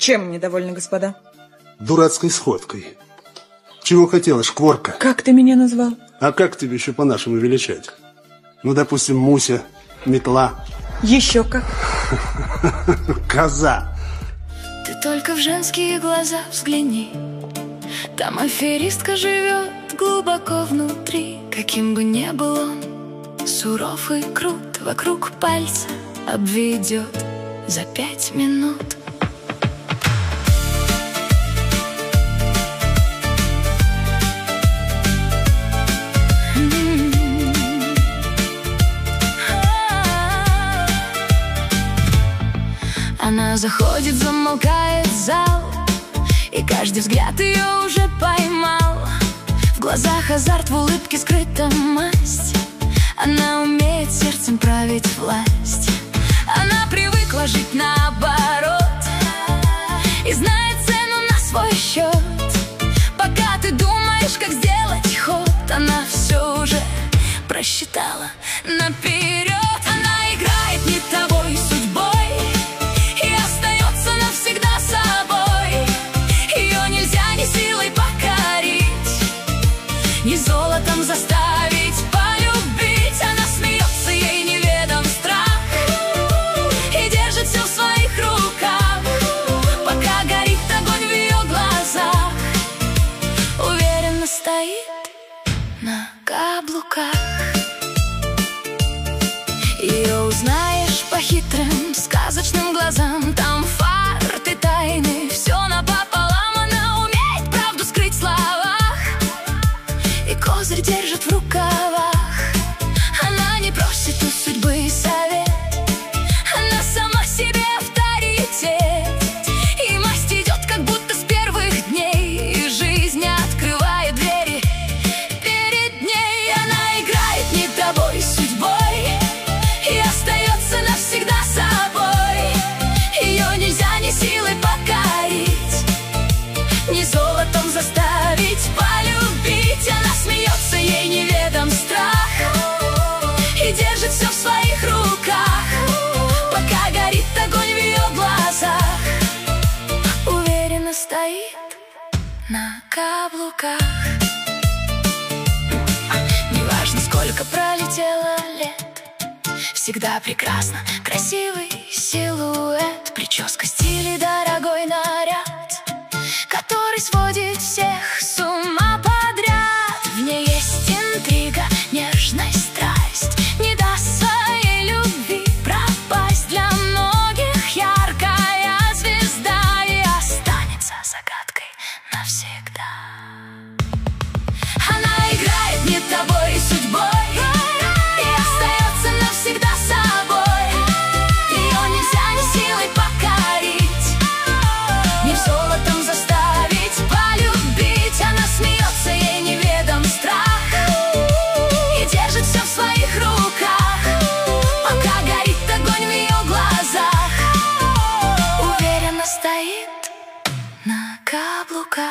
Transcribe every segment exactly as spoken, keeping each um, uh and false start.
Чем недовольны господа? Дурацкой сходкой. Чего хотела, шкворка? Как ты меня назвал? А как тебе еще по-нашему величать? Ну, допустим, Муся, метла. Еще как? Коза. Ты только в женские глаза взгляни. Там аферистка живет глубоко внутри. Каким бы ни был он суров и крут, вокруг пальца обведет за пять минут. Она заходит, замолкает зал, и каждый взгляд ее уже поймал. В глазах азарт, в улыбке скрыта масть. Она умеет сердцем править власть. Она привыкла жить наоборот и знает цену на свой счет. Пока ты думаешь, как сделать ход, она все уже просчитала наперед. Она играет не тобой судьбой и остается навсегда собой. Ее нельзя ни силой покорить, ни золотом заставить полюбить. Она смеется, ей неведом страх, и держит все в своих руках. Пока горит огонь в ее глазах, уверенно стоит на каблуках. Ее узнаешь по хитрым сказочным глазам. Там фарт и тайны, все напополам. Она умеет правду скрыть в словах и козырь держит в рукавах. Она не просит у судьбы совет, она сама себе авторитет. И масть идет, как будто с первых дней, и жизнь открывает двери перед ней. Она играет не тобой судьбой и остается навсегда собой. Ее нельзя ни силой покорить, ни золотом заставить полюбить. Она смеется, ей неведом страх, и держит все в своих руках. Пока горит огонь в ее глазах, уверенно стоит на каблуках. Неважно, сколько пролетело лет, всегда прекрасно красивый силуэт. Прическа, стиль и дорогой наряд, который сводит всех с ума подряд. В ней есть интрига, нежность, страсть, не даст своей любви пропасть. Для многих яркая звезда и останется загадкой навсегда. Она играет не тобой судьбой и остается навсегда собой. Ее нельзя ни силой покорить, ни золотом заставить полюбить. Она смеется, ей неведом страх, и держит все в своих руках. Пока горит огонь в ее глазах, уверенно стоит на каблуках.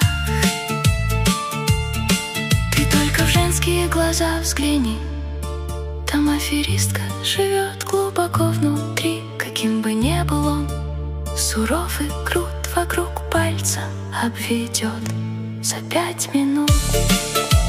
Ты только в женские глаза взгляни. Там аферистка живет глубоко внутри. Каким бы ни был он суров и крут, вокруг пальца обведет за пять минут.